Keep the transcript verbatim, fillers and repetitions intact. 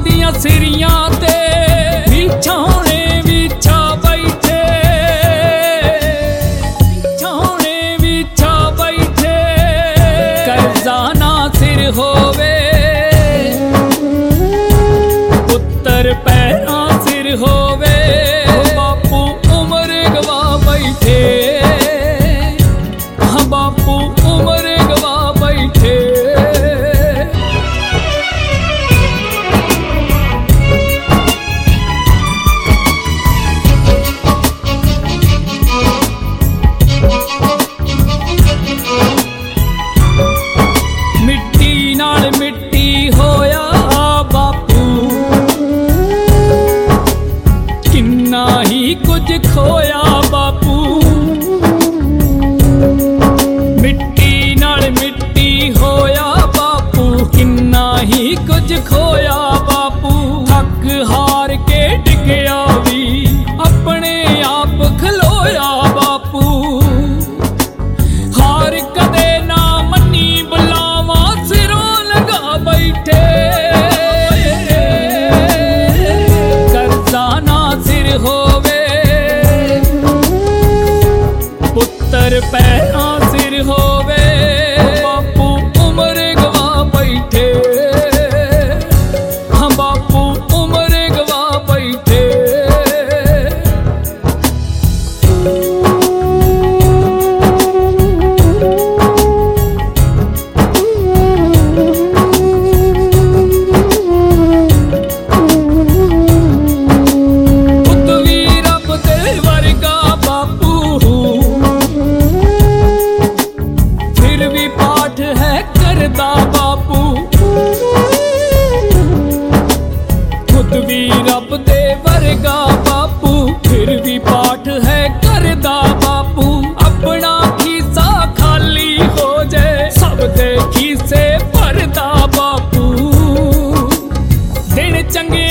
दियां सिरियां ते बिछौने बिछा बैठे, बिछौने बिछा बैठे। कर्जा ना सिर होवे पुत्तर पैरा सिर होवे, बापू उम्र गवा बैठे, हाँ बापू उम्र गवा बैठे। मिट्टी नाल मिट्टी होया बापू, किन्ना ही कुछ खोया बापू। मिट्टी नाल मिट्टी होया बापू, किन्ना ही कुछ खोया बापू। थक हार के डिगया भी अपने आप खलोया बापू, हार कदे ना मन्नी बुलावा सिरों लगा बैठे। कर्जा ना सिर होवे पुत्तर पैरा सिर होवे, बापू उम्र गवा बैठे, हाँ बापू उम्र गवा बैठे। बापू खुद भी रब दे वर्गा बापू, फिर भी पाठ है करदा बापू। अपना खीसा खाली हो जाए सब दे खीसे भरदा बापू। दिन चंगे